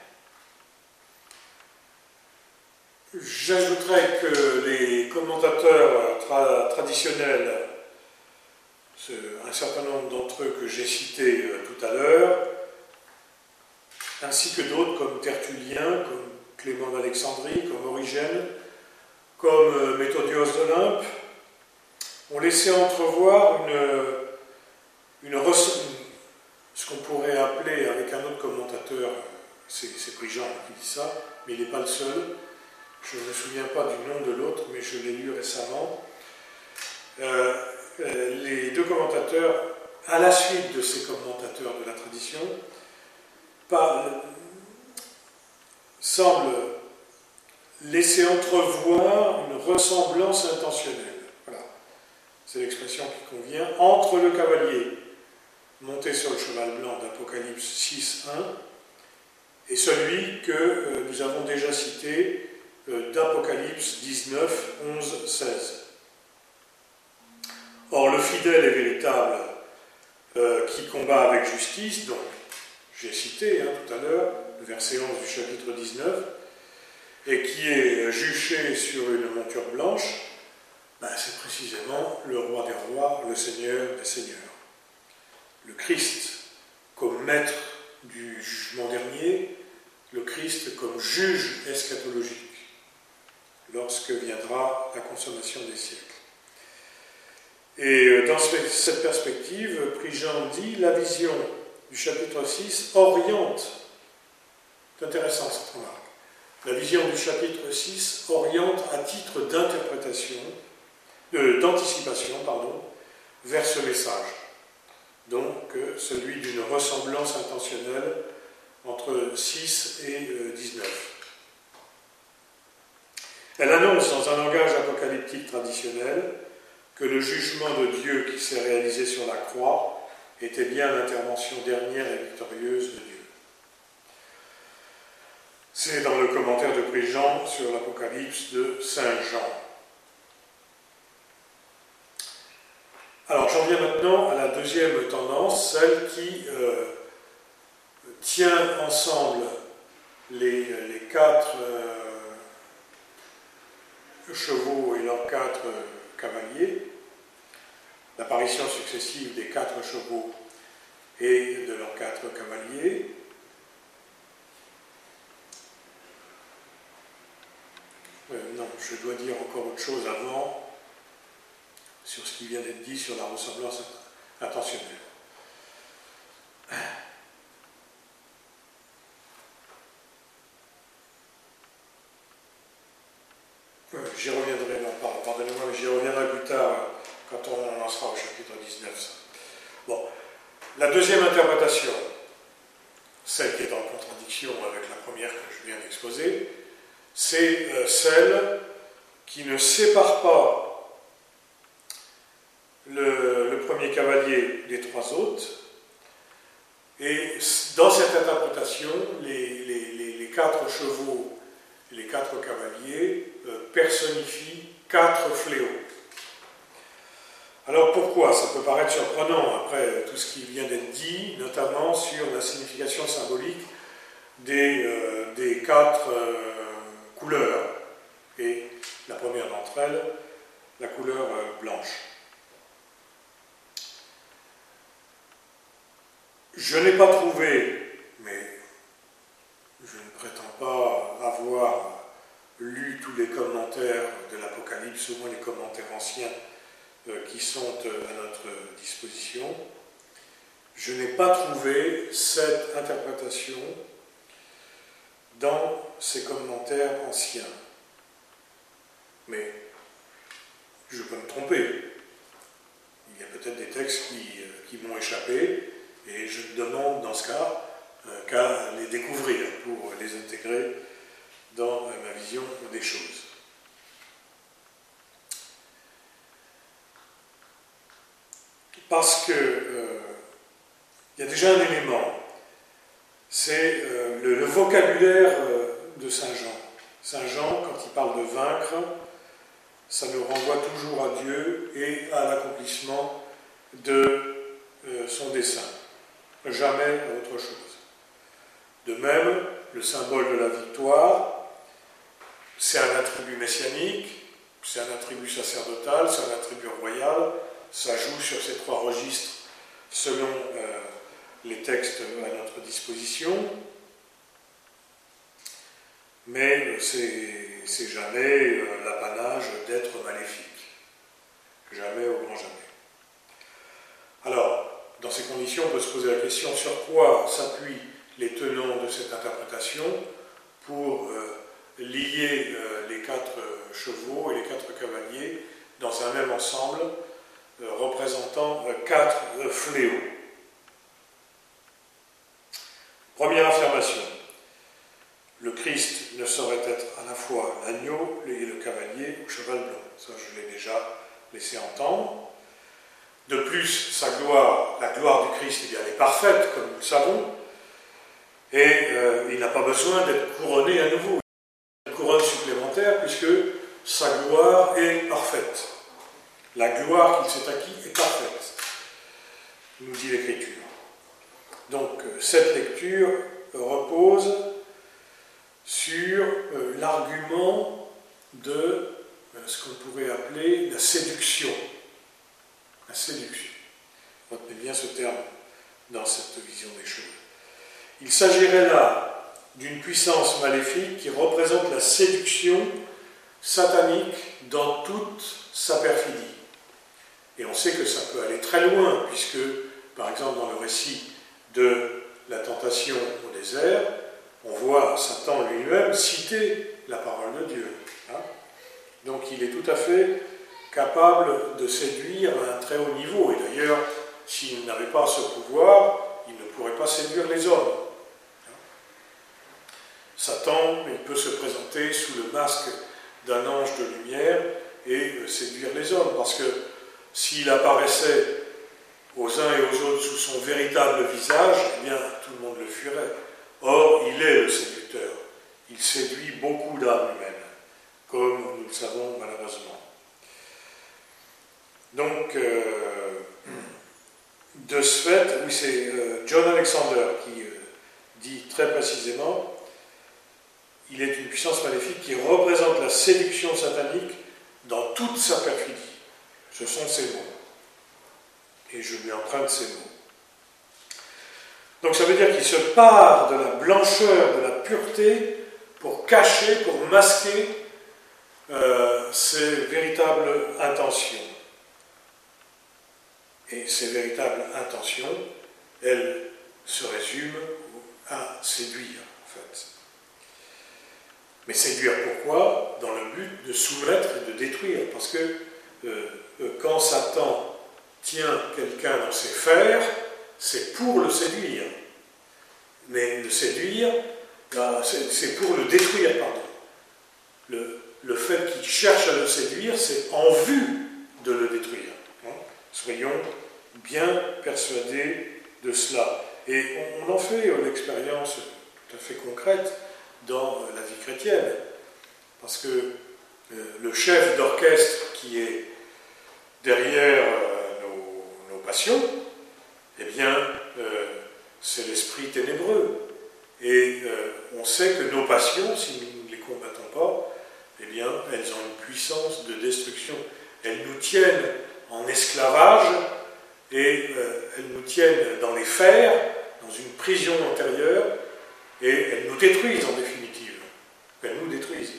J'ajouterais que les commentateurs tra traditionnels, ce, un certain nombre d'entre eux que j'ai cités euh, tout à l'heure, ainsi que d'autres comme Tertullien, comme Clément d'Alexandrie, comme Origène, comme euh, Méthodios d'Olympe, ont laissé entrevoir une, une, ce qu'on pourrait appeler, avec un autre commentateur, c'est Prigent qui dit ça, mais il n'est pas le seul, je ne me souviens pas du nom de l'autre, mais je l'ai lu récemment. Euh, les deux commentateurs, à la suite de ces commentateurs de la tradition, parlent, semblent laisser entrevoir une ressemblance intentionnelle. Voilà, c'est l'expression qui convient, entre le cavalier monté sur le cheval blanc d'Apocalypse six, un et celui que euh, nous avons déjà cité d'Apocalypse dix-neuf, onze, seize. Or, le fidèle et véritable euh, qui combat avec justice, donc j'ai cité hein, tout à l'heure le verset onze du chapitre dix-neuf, et qui est juché sur une monture blanche, ben, c'est précisément le roi des rois, le Seigneur des seigneurs. Le Christ comme maître du jugement dernier, le Christ comme juge eschatologique, lorsque viendra la consommation des siècles. Et dans cette perspective, Prigent dit, la vision du chapitre six oriente, c'est intéressant cette remarque, la vision du chapitre six oriente à titre d'interprétation, euh, d'anticipation, pardon, vers ce message, donc euh, celui d'une ressemblance intentionnelle entre six et euh, dix-neuf. Elle annonce dans un langage apocalyptique traditionnel que le jugement de Dieu qui s'est réalisé sur la croix était bien l'intervention dernière et victorieuse de Dieu. C'est dans le commentaire de Prigent sur l'Apocalypse de Saint Jean. Alors j'en viens maintenant à la deuxième tendance, celle qui euh, tient ensemble les, les quatre euh, chevaux et leurs quatre euh, cavaliers, l'apparition successive des quatre chevaux et de leurs quatre cavaliers. Euh, non, je dois dire encore autre chose avant sur ce qui vient d'être dit sur la ressemblance intentionnelle. Euh, j'y reviendrai, non, pardonnez-moi, mais j'y reviendrai plus tard quand on en sera au chapitre dix-neuf. Ça. Bon, la deuxième interprétation, celle qui est en contradiction avec la première que je viens d'exposer, c'est euh, celle qui ne sépare pas le, le premier cavalier des trois autres, et dans cette interprétation, les, les, les, les quatre chevaux et les quatre cavaliers euh, personnifient quatre fléaux. Alors pourquoi? Ça peut paraître surprenant après tout ce qui vient d'être dit, notamment sur la signification symbolique des, euh, des quatre euh, couleurs, et la première d'entre elles, la couleur euh, blanche. Je n'ai pas trouvé, mais je ne prétends pas avoir lu tous les commentaires de l'Apocalypse, au moins les commentaires anciens euh, qui sont euh, à notre disposition. Je n'ai pas trouvé cette interprétation dans ces commentaires anciens. Mais je peux me tromper. Il y a peut-être des textes qui, euh, qui m'ont échappé, et je demande dans ce cas euh, qu'à les découvrir pour les intégrer dans euh, ma vision des choses. Parce que euh, il y a déjà un élément c'est euh, le, le vocabulaire euh, de Saint Jean. Saint Jean, quand il parle de vaincre, ça nous renvoie toujours à Dieu et à l'accomplissement de euh, son dessein. Jamais à autre chose. De même, le symbole de la victoire, c'est un attribut messianique, c'est un attribut sacerdotal, c'est un attribut royal, ça joue sur ces trois registres selon euh, les textes à notre disposition, mais c'est, c'est jamais euh, l'apanage d'êtres maléfiques. Jamais au grand jamais. Alors, dans ces conditions, on peut se poser la question sur quoi s'appuient les tenants de cette interprétation pour euh, lier euh, les quatre euh, chevaux et les quatre cavaliers dans un même ensemble euh, représentant euh, quatre euh, fléaux. Première affirmation. Le Christ ne saurait être à la fois l'agneau et le cavalier au cheval blanc. Ça, je l'ai déjà laissé entendre. De plus, sa gloire, la gloire du Christ, eh bien, elle est parfaite, comme nous le savons, et euh, il n'a pas besoin d'être couronné à nouveau. Il a une couronne supplémentaire, puisque sa gloire est parfaite. La gloire qu'il s'est acquis est parfaite, nous dit l'Écriture. Donc, cette lecture repose sur euh, l'argument de euh, ce qu'on pourrait appeler la séduction. La séduction. Retenez bien ce terme dans cette vision des choses. Il s'agirait là d'une puissance maléfique qui représente la séduction satanique dans toute sa perfidie. Et on sait que ça peut aller très loin, puisque, par exemple, dans le récit de la tentation au désert, on voit Satan lui-même citer la parole de Dieu. Hein. Donc il est tout à fait capable de séduire à un très haut niveau. Et d'ailleurs, s'il n'avait pas ce pouvoir, il ne pourrait pas séduire les hommes. Satan, il peut se présenter sous le masque d'un ange de lumière et séduire les hommes, parce que s'il apparaissait aux uns et aux autres sous son véritable visage, eh bien, tout le monde le fuirait. Or, il est le séducteur. Il séduit beaucoup d'âmes humaines, comme nous le savons malheureusement. Donc, euh, de ce fait, oui, c'est euh, John Alexander qui euh, dit très précisément, il est une puissance maléfique qui représente la séduction satanique dans toute sa perfidie. Ce sont ses mots. Et je lui emprunte ces mots. Donc ça veut dire qu'il se part de la blancheur, de la pureté, pour cacher, pour masquer euh, ses véritables intentions. Et ces véritables intentions, elles se résument à séduire, en fait. Mais séduire pourquoi? Dans le but de soumettre et de détruire. Parce que euh, quand Satan tient quelqu'un dans ses fers, c'est pour le séduire. Mais le séduire, c'est pour le détruire, pardon. Le, le fait qu'il cherche à le séduire, c'est en vue de le détruire. Hein. Soyons bien persuadés de cela. Et on, on en fait l'expérience tout à fait concrète dans la vie chrétienne. Parce que euh, le chef d'orchestre qui est derrière euh, nos, nos passions, eh bien, euh, c'est l'esprit ténébreux. Et euh, on sait que nos passions, si nous ne les combattons pas, eh bien, elles ont une puissance de destruction. Elles nous tiennent en esclavage et euh, elles nous tiennent dans les fers, dans une prison intérieure, et elles nous détruisent en définitive. Elles nous détruisent.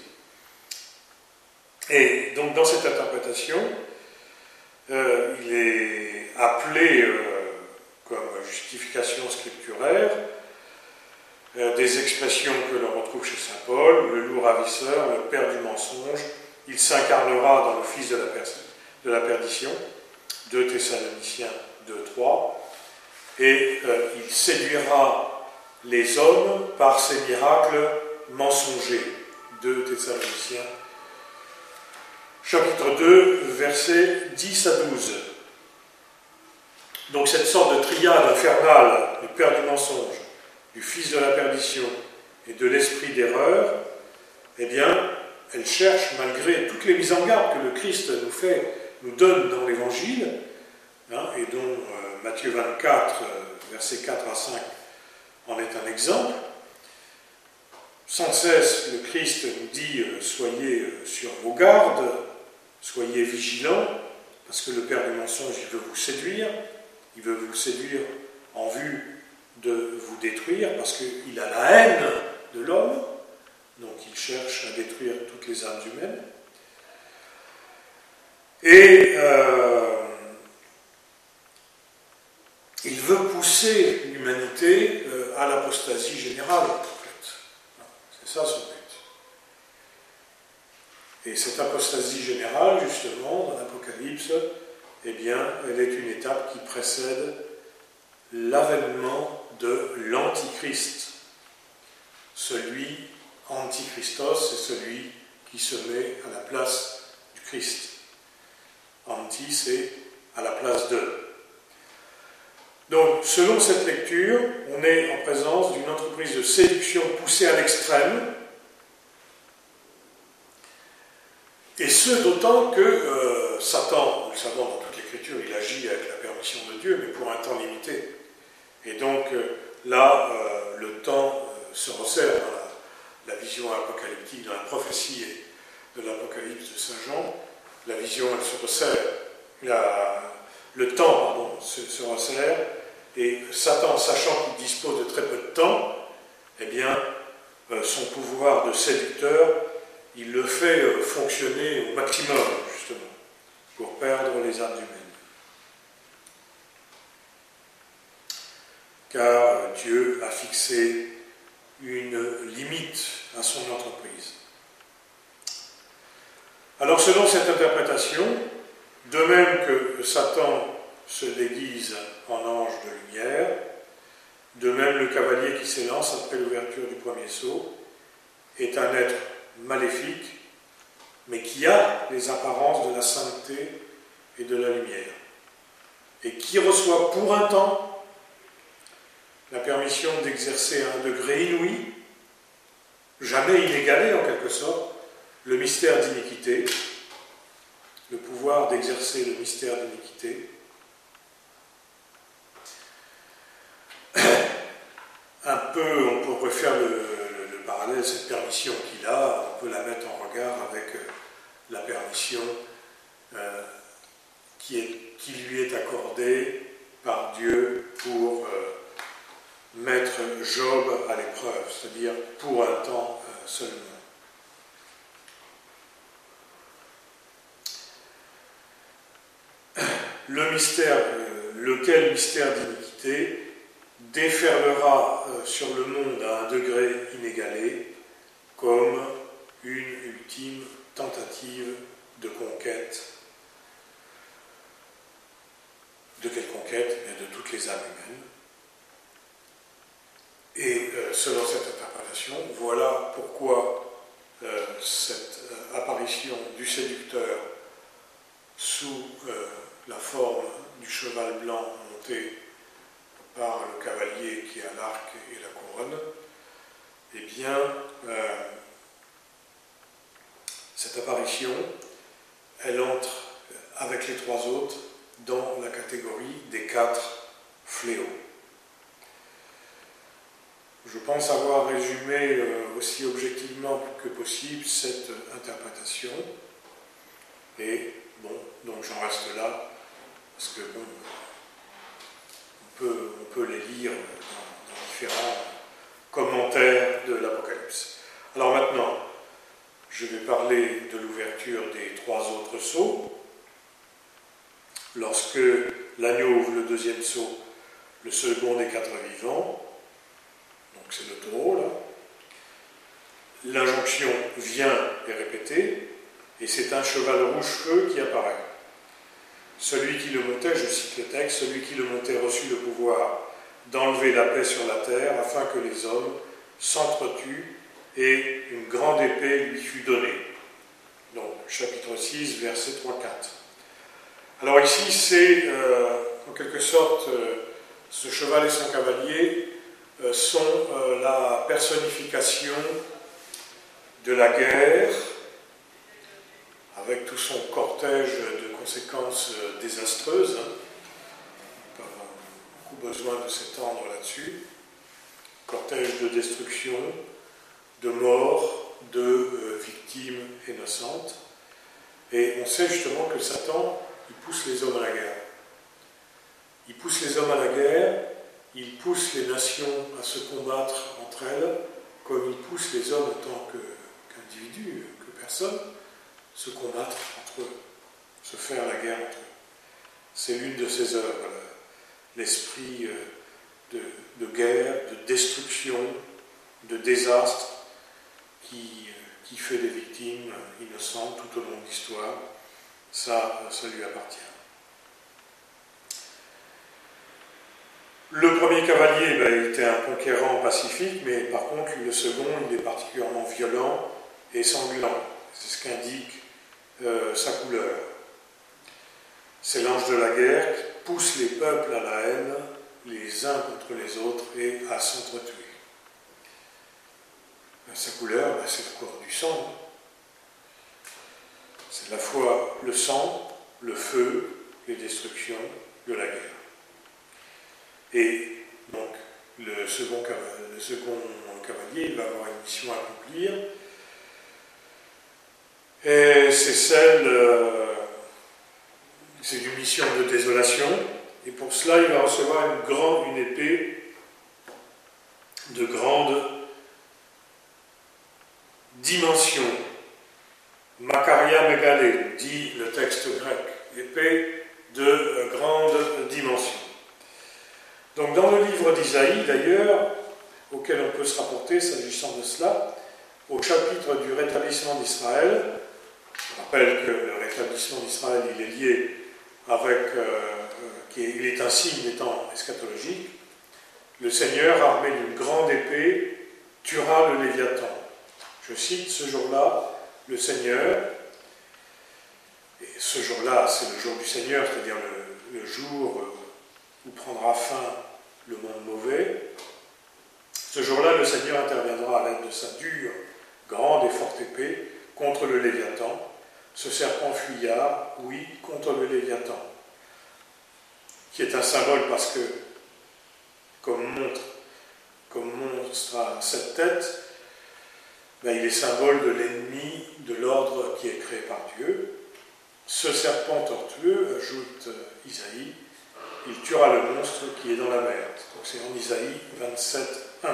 Et donc, dans cette interprétation, euh, il est appelé euh, comme justification scripturaire euh, des expressions que l'on retrouve chez saint Paul, le loup ravisseur, le père du mensonge, il s'incarnera dans le fils de la, per- de la perdition, deux Thessaloniciens deux trois, et euh, il séduira les hommes par ses miracles mensongers, deux Thessaloniciens chapitre deux, versets dix à douze. Donc cette sorte de triade infernale, le père du mensonge, du fils de la perdition et de l'esprit d'erreur, eh bien, elle cherche, malgré toutes les mises en garde que le Christ nous fait, nous donne dans l'Évangile, hein, et dont euh, Matthieu vingt-quatre, euh, versets quatre à cinq, en est un exemple. Sans cesse, le Christ nous dit euh, « Soyez euh, sur vos gardes, soyez vigilants, parce que le père du mensonge, il veut vous séduire, il veut vous séduire en vue de vous détruire, parce qu'il a la haine de l'homme, donc il cherche à détruire toutes les âmes humaines. Et euh, il veut pousser l'humanité euh, à l'apostasie générale, en fait. C'est ça son but. Et cette apostasie générale, justement, dans l'Apocalypse, eh bien, elle est une étape qui précède l'avènement de l'Antichrist. Celui, Antichristos, c'est celui qui se met à la place du Christ. Anti, c'est à la place de. Donc, selon cette lecture, on est en présence d'une entreprise de séduction poussée à l'extrême, et ce, d'autant que euh, Satan, nous le savons dans toute l'Écriture, il agit avec la permission de Dieu, mais pour un temps limité. Et donc, euh, là, euh, le temps euh, se resserre dans la, la vision apocalyptique, dans la prophétie de l'Apocalypse de Saint Jean. La vision, elle se resserre. La, le temps, pardon, se, se resserre. Et Satan, sachant qu'il dispose de très peu de temps, eh bien, euh, son pouvoir de séducteur, il le fait euh, fonctionner au maximum, justement, pour perdre les âmes humaines. Car Dieu a fixé une limite à son entreprise. Alors, selon cette interprétation, de même que Satan se déguise en ange de lumière, de même le cavalier qui s'élance après l'ouverture du premier sceau est un être maléfique, mais qui a les apparences de la sainteté et de la lumière, et qui reçoit pour un temps la permission d'exercer à un degré inouï, jamais inégalé en quelque sorte, le mystère d'iniquité, le pouvoir d'exercer le mystère d'iniquité. Un peu, on pourrait faire le, le, le parallèle, cette permission qu'il a, on peut la mettre en regard avec la permission euh, qui, est, qui lui est accordée par Dieu pour euh, mettre Job à l'épreuve, c'est-à-dire pour un temps euh, seulement. Le mystère, euh, lequel mystère d'iniquité déferlera euh, sur le monde à un degré inégalé comme une ultime tentative de conquête. De quelle conquête? Mais de toutes les âmes humaines. Et euh, selon cette interprétation, voilà pourquoi euh, cette euh, apparition du séducteur sous euh, la forme du cheval blanc monté par le cavalier qui a l'arc et la couronne, eh bien, euh, cette apparition, elle entre avec les trois autres dans la catégorie des quatre fléaux. Je pense avoir résumé euh, aussi objectivement que possible cette interprétation. Et bon, donc j'en reste là, parce que bon, on peut, on peut les lire dans, dans différents commentaires de l'Apocalypse. Alors maintenant, je vais parler de l'ouverture des trois autres sceaux. Lorsque l'agneau ouvre le deuxième sceau, le second des quatre vivants, donc c'est le taureau là, l'injonction vient et répétée, et c'est un cheval rouge-feu qui apparaît. Celui qui le montait, je cite le texte, celui qui le montait reçut le pouvoir d'enlever la paix sur la terre, afin que les hommes s'entretuent, et une grande épée lui fut donnée. Donc, chapitre six, versets trois à quatre. Alors ici, c'est euh, en quelque sorte euh, ce cheval et son cavalier euh, sont euh, la personnification de la guerre, avec tout son cortège de conséquences euh, désastreuses. Hein. On n'a pas beaucoup besoin de s'étendre là-dessus. Cortège de destruction, de mort, de euh, victimes innocentes. Et on sait justement que Satan, il pousse les hommes à la guerre. Il pousse les hommes à la guerre, il pousse les nations à se combattre entre elles, comme il pousse les hommes en tant qu'individus, que personne, se combattre entre eux, se faire la guerre entre eux. C'est l'une de ses œuvres, l'esprit de, de guerre, de destruction, de désastre, qui, qui fait des victimes innocentes tout au long de l'histoire. Ça, ça lui appartient. Le premier cavalier, ben, il était un conquérant pacifique, mais par contre, le second, il est particulièrement violent et sanglant. C'est ce qu'indique euh, sa couleur. C'est l'ange de la guerre qui pousse les peuples à la haine, les uns contre les autres, et à s'entretuer. Ben, sa couleur, ben, c'est la couleur du sang. C'est à la fois le sang, le feu, les destructions de la guerre. Et donc, le second, le second cavalier, il va avoir une mission à accomplir. Et c'est celle, euh, c'est une mission de désolation. Et pour cela, il va recevoir une grande, une épée de grande dimension. Makaria Megalé, dit le texte grec. Épée de grande dimension. Donc dans le livre d'Isaïe, d'ailleurs, auquel on peut se rapporter s'agissant de cela, au chapitre du rétablissement d'Israël, je rappelle que le rétablissement d'Israël, il est lié avec, euh, qui est, il est un signe des temps eschatologiques, le Seigneur, armé d'une grande épée, tuera le Léviathan. Je cite, ce jour-là, le Seigneur, et ce jour-là, c'est le jour du Seigneur, c'est-à-dire le, le jour où prendra fin le monde mauvais. Ce jour-là, le Seigneur interviendra à l'aide de sa dure, grande et forte épée contre le Léviathan. Ce serpent fuyard, oui, contre le Léviathan, qui est un symbole parce que, comme montre, comme monstre à sept têtes, ben, il est symbole de l'ennemi de l'ordre qui est créé par Dieu. Ce serpent tortueux, ajoute Isaïe, il tuera le monstre qui est dans la mer. Donc c'est en Isaïe vingt-sept, un.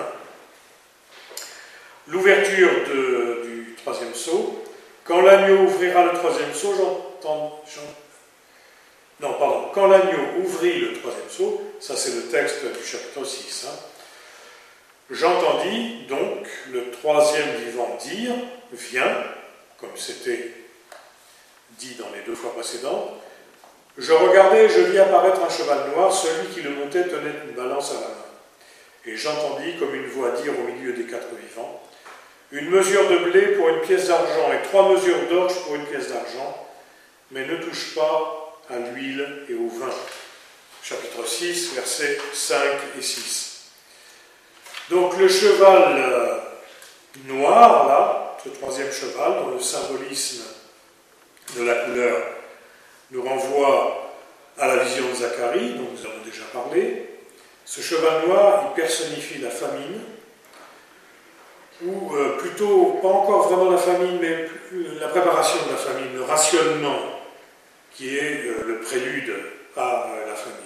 L'ouverture de, du troisième sceau. Quand l'agneau ouvrira le troisième sceau, j'entends... Non, pardon. Quand l'agneau ouvrit le troisième sceau, ça c'est le texte du chapitre six. Hein, j'entendis donc le troisième vivant dire, viens, comme c'était dit dans les deux fois précédentes. Je regardais et je vis apparaître un cheval noir, celui qui le montait tenait une balance à la main. Et j'entendis comme une voix dire au milieu des quatre vivants, une mesure de blé pour une pièce d'argent et trois mesures d'orge pour une pièce d'argent, mais ne touche pas à l'huile et au vin. Chapitre six, versets cinq et six. Donc le cheval noir, là, ce troisième cheval, dont le symbolisme de la couleur nous renvoie à la vision de Zacharie, dont nous avons déjà parlé. Ce cheval noir, il personnifie la famine, ou euh, plutôt, pas encore vraiment la famine, mais la préparation de la famine, le rationnement, qui est euh, le prélude à euh, la famine.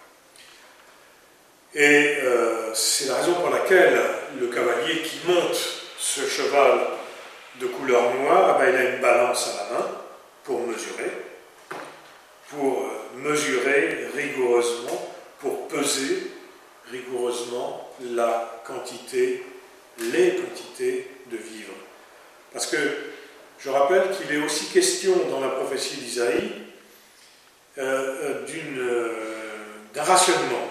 Et euh, c'est la raison pour laquelle le cavalier qui monte ce cheval de couleur noire, eh ben, il a une balance à la main pour mesurer, pour mesurer rigoureusement, pour peser rigoureusement la quantité, les quantités de vivres. Parce que je rappelle qu'il est aussi question dans la prophétie d'Isaïe euh, d'une, euh, d'un rationnement.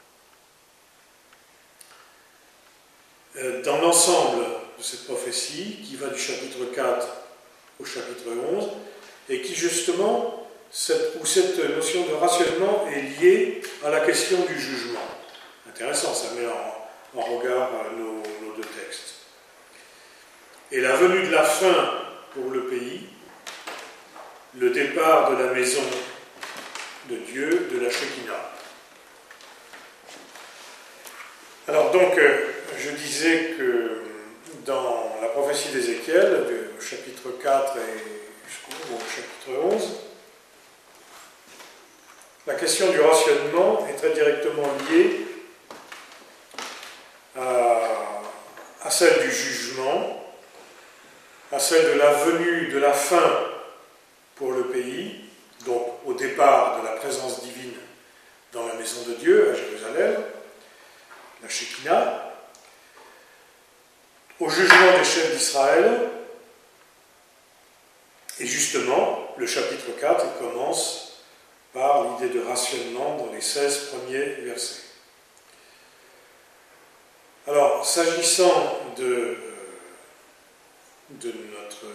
Euh, dans l'ensemble de cette prophétie, qui va du chapitre quatre au chapitre onze, et qui justement, cette, où cette notion de rationnement est liée à la question du jugement. Intéressant, ça met en, en regard à nos, nos deux textes. Et la venue de la fin pour le pays, le départ de la maison de Dieu, de la Shekinah. Alors donc, je disais que dans la prophétie d'Ézéchiel, du chapitre quatre et jusqu'au chapitre onze, la question du rationnement est très directement liée à, à celle du jugement, à celle de la venue de la fin pour le pays, donc au départ de la présence divine dans la maison de Dieu à Jérusalem, la Shekinah, au jugement des chefs d'Israël, et justement, le chapitre quatre il commence par l'idée de rationnement dans les seize premiers versets. Alors, s'agissant de, de notre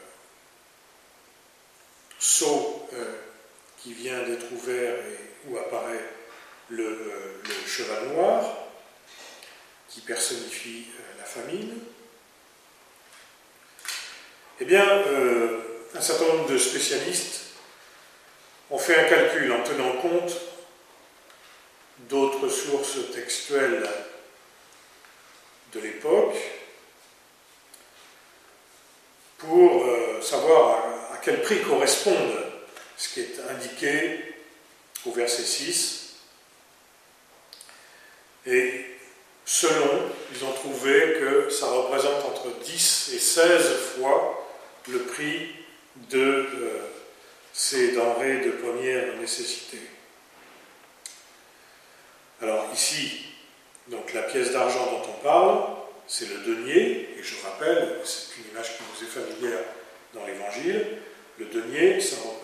sceau euh, qui vient d'être ouvert et où apparaît le, euh, le cheval noir, qui personnifie euh, la famine, eh bien, euh, un certain nombre de spécialistes ont fait un calcul en tenant compte d'autres sources textuelles de l'époque pour euh, savoir à, à quel prix correspond ce qui est indiqué au verset six. Et selon, ils ont trouvé que ça représente entre dix et seize fois le prix de euh, ces denrées de première nécessité. Alors ici, donc la pièce d'argent dont on parle, c'est le denier, et je rappelle, c'est une image qui nous est familière dans l'Évangile, le denier, ça représente